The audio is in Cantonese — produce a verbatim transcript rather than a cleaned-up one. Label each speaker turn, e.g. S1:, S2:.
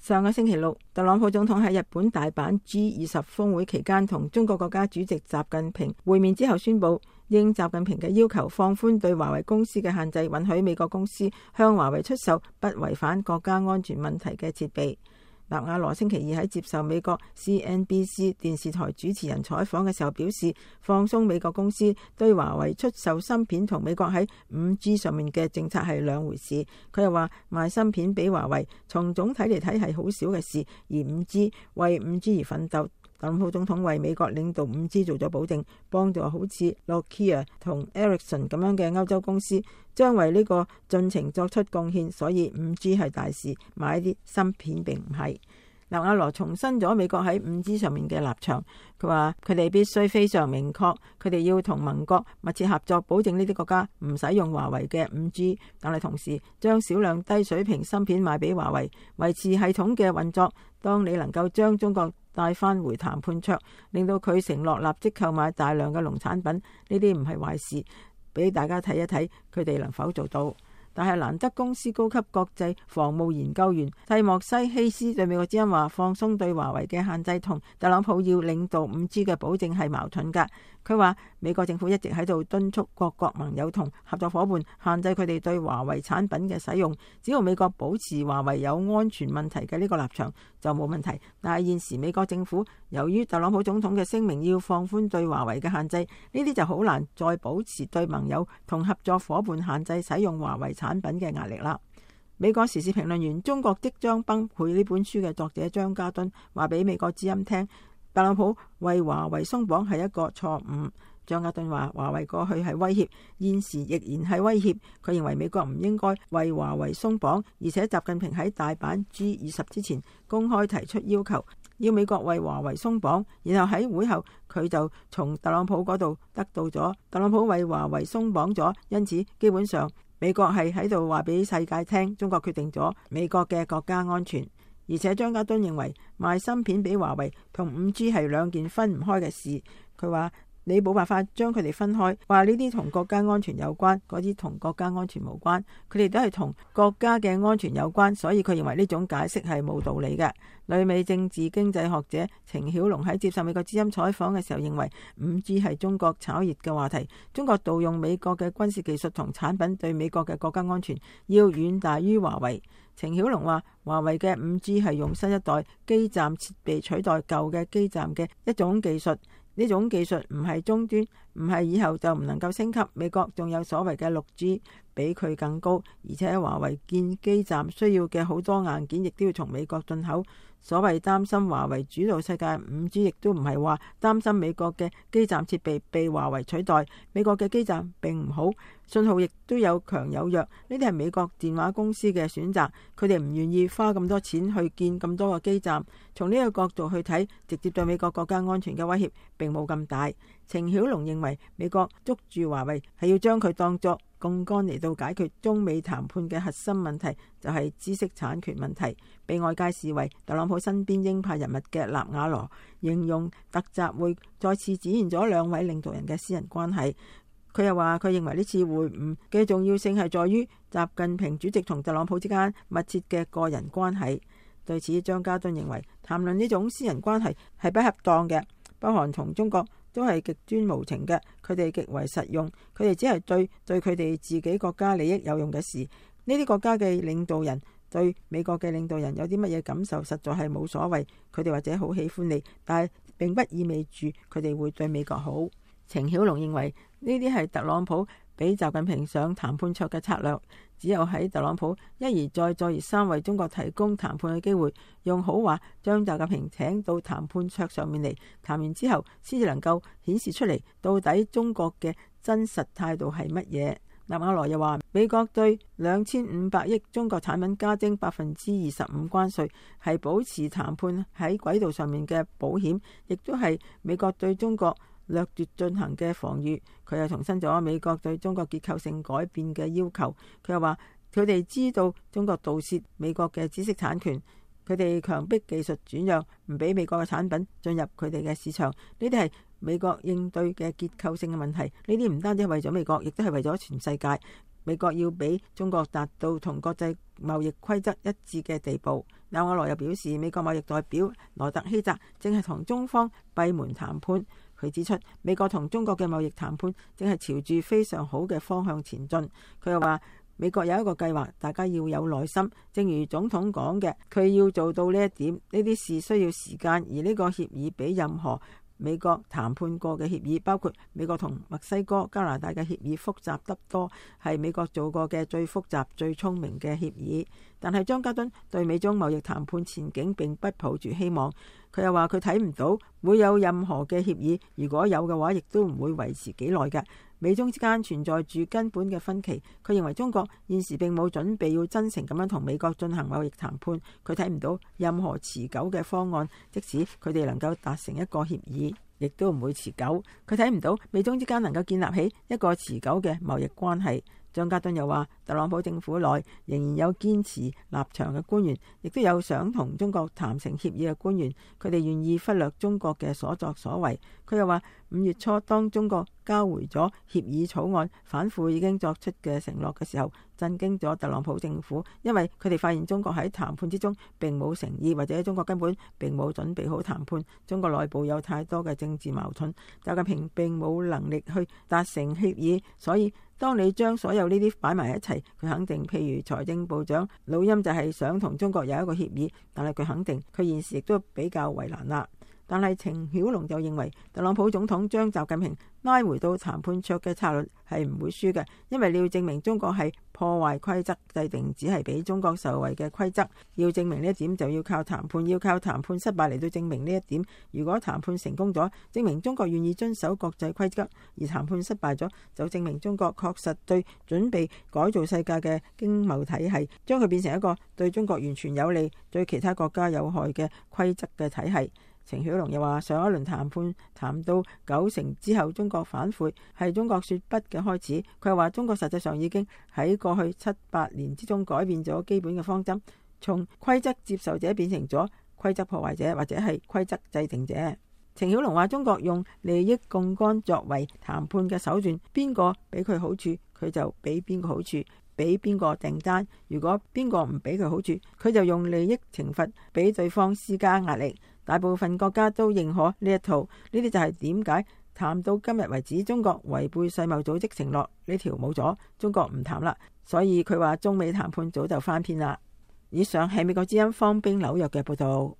S1: 上個星期六，特朗普總統喺日本大阪 G 二十 峰會期間同中國國家主席習近平會面之後宣布，應習近平嘅要求放寬對華為公司嘅限制，允許美國公司向華為出售不違反國家安全問題嘅設備。納瓦羅星期二喺接受美國 C N B C 電視台主持人採訪嘅時候表示，放鬆美國公司對華為出售芯片同美國喺 五 G 上面嘅政策係兩回事。佢又話賣芯片俾華為從總體嚟睇係好少嘅事，而 五 G 為 五 G 而奮鬥。特朗普總統為美國領導 五 G 做咗保證，幫助好似 Nokia 同 Ericsson 咁樣嘅歐洲公司將為呢個進程作出貢獻，所以 五 G 係大事，買啲芯片並唔係。納瓦羅重申咗美國喺 五 G 上面嘅立場，佢話佢哋必須非常明確，佢哋要同盟國密切合作，保證呢啲國家唔使用華為嘅 五 G， 但係同時將少量低水平芯片賣俾華為，維持系統嘅運作。當你能夠將中國帶返回談判桌，令到佢承諾立即購買大量嘅農產品，呢啲唔係壞事，俾大家睇一睇佢哋能否做到。但係蘭德公司高級國際防務研究員蒂莫西希斯對美國之音話，放鬆對華為嘅限制同特朗普要領導 五 G 嘅保證係矛盾㗎。佢話美國政府一直喺度敦促各國盟友同合作夥伴限制佢哋對華為產品嘅使用，只要美國保持華為有安全問題嘅呢個立場就冇問題。但係現時美國政府由於特朗普總統嘅聲明要放寬對華為嘅限制，呢啲就好難再保持對盟友同合作夥伴限制使用華為產品嘅壓力啦。美國時事評論員《中國即將崩潰》呢本書嘅作者張家敦話俾美國之音聽，特朗普為華為鬆綁係一個錯誤。張家敦話華為過去係威脅，現時亦然係威脅。佢認為美國唔應該為華為鬆綁，而且習近平喺大阪 G 二十之前公開提出要求，要美國為華為鬆綁，然後喺會後佢就從特朗普嗰度得到咗特朗普為華為鬆綁咗，因此基本上美國係喺度話俾世界聽，中國決定咗美國嘅國家安全。而且張家敦認為賣芯片俾華為同 五 G 係兩件分唔開嘅事。佢話你冇辦法將佢哋分開，話呢啲同國家安全有關，嗰啲同國家安全無關，佢哋都係同國家嘅安全有關，所以佢認為呢種解釋係冇道理嘅。旅美政治經濟學者程曉龍喺接受美國之音採訪嘅時候認為 五 G 係中國炒熱嘅話題，中國盜用美國嘅軍事技術同產品對美國嘅國家安全要遠大於華為。程曉龍話華為嘅 五 G 係用新一代基站設備取代舊嘅基站嘅一種技術，呢種技術唔係終端，唔係以後就唔能夠升級。美國仲有所謂嘅 六 G 比佢更高，而且華為建基站需要嘅好多硬件亦都要從美國進口。所謂擔心華為主導世界 五 G， 亦都唔係話擔心美國嘅基站設備被華為取代。美國嘅基站並唔好，信號亦都有強有弱，呢啲係美國電話公司嘅選擇，佢哋唔願意花咁多錢去建咁多個基站。從呢個角度去睇，直接對美國國家安全嘅威脅並冇咁大。程曉龍認為美國捉住華為係要將佢當作槓桿嚟到解決中美談判嘅核心問題，就係知識產權問題。被外界視為特朗普身邊鷹派人物嘅納瓦羅形容特集會再次展現咗兩位領導人嘅私人關係。佢又話佢認為呢次會晤嘅重要性係在於習近平主席同特朗普之間密切嘅個人關係。對此，張家敦認為談論呢種私人關係係不恰當嘅。北韓同中國都係極端無情嘅，佢哋極為實用，佢哋只係對對佢哋自己國家利益有用嘅事。呢啲國家嘅領導人對美國嘅領導人有啲乜嘢感受，實在係冇所謂。佢哋或者好喜歡你，但係並不意味住佢哋會對美國好。程曉龍認為呢啲係特朗普俾習近平上談判桌嘅策略，只有喺特朗普一而再再而三為中國提供談判嘅機會，用好話將習近平請到談判桌上面嚟談完之後，先至能夠顯示出嚟到底中國嘅真實態度係乜嘢。納瓦羅又話美國對兩千五百億中國產品加徵百分之二十五關稅，係保持談判喺軌道上面嘅保險，亦都係美國對中國掠奪進行嘅防禦。佢又重申咗美國對中國結構性改變嘅要求。佢又話佢哋知道中國盜竊美國嘅知識產權，佢哋強迫技術轉讓，唔俾美國嘅產品進入佢哋嘅市場。呢啲係美國應對嘅結構性嘅問題。呢啲唔單止係為咗美國，亦都係為咗全世界。美國要俾中國達到同國際貿易規則一致嘅地步。 紐瓦羅又表示，美國貿易代表羅特希澤正係同中方閉門談判。佢指出，美國同中國嘅貿易談判正係朝住非常好嘅方向前進。佢又話，美國有一個計劃，大家要有耐心。正如總統講嘅，佢要做到呢一點，呢啲事需要時間，而呢個協議比任何美國談判過嘅協議，包括美國同墨西哥、加拿大嘅協議複雜得多，係美國做過嘅最複雜、最聰明嘅協議。但係張家敦對美中貿易談判前景並不抱住希望。佢又話佢睇唔到會有任何嘅協議，如果有嘅話，亦都唔會維持幾耐嘅。美中之間存在住根本嘅分歧。佢認為中國現時並冇準備要真誠咁樣同美國進行貿易談判。佢睇唔到任何持久嘅方案，即使佢哋能夠達成一個協議，亦都唔會持久。佢睇唔到美中之間能夠建立起一個持久嘅貿易關係。張家敦又話，特朗普政府內仍然有堅持立場嘅官員，亦都有想同中國談成協議嘅官員，佢哋願意忽略中國嘅所作所為。佢又話，五月初當中國交回咗協議草案，反腐已經作出嘅承諾嘅時候，震驚咗特朗普政府，因為佢哋發現中國喺談判之中並冇誠意，或者中國根本並冇準備好談判。中國內部有太多嘅政治矛盾，習近平並冇能力去達成協議，所以當你將所有呢啲擺埋一齊，佢肯定，譬如財政部長魯欽就係想同中國有一個協議，但係佢肯定佢現時亦都比較為難啦。但係程曉龍就認為，特朗普總統將習近平拉回到談判桌嘅策略係唔會輸嘅，因為你要證明中國係破壞規則，制定只係俾中國受惠嘅規則。要證明呢一點，就要靠談判，要靠談判失敗嚟到證明呢一點。如果談判成功咗，證明中國願意遵守國際規則；而談判失敗咗，就證明中國確實對準備改造世界嘅經貿體系，將佢變成一個對中國完全有利、對其他國家有害嘅規則嘅體系。程曉龍又話，上一輪談判談到九成之後，中國反悔係中國說不嘅開始。佢又話，中國實際上已經喺過去七八年之中改變咗基本嘅方針，從規則接受者變成咗規則破壞者，或者係規則制定者。程曉龍話，中國用利益槓桿作為談判嘅手段，邊個俾佢好處，佢就俾邊個好處，俾邊個訂單。如果邊個唔俾佢好處，佢就用利益懲罰，俾對方施加壓力。大部分國家都認可呢一套，呢啲就係點解談到今日為止，中國違背世貿組織承諾呢條冇咗，中國唔談啦。所以佢話中美談判早就翻篇啦。以上係美國之音方冰紐約嘅報道。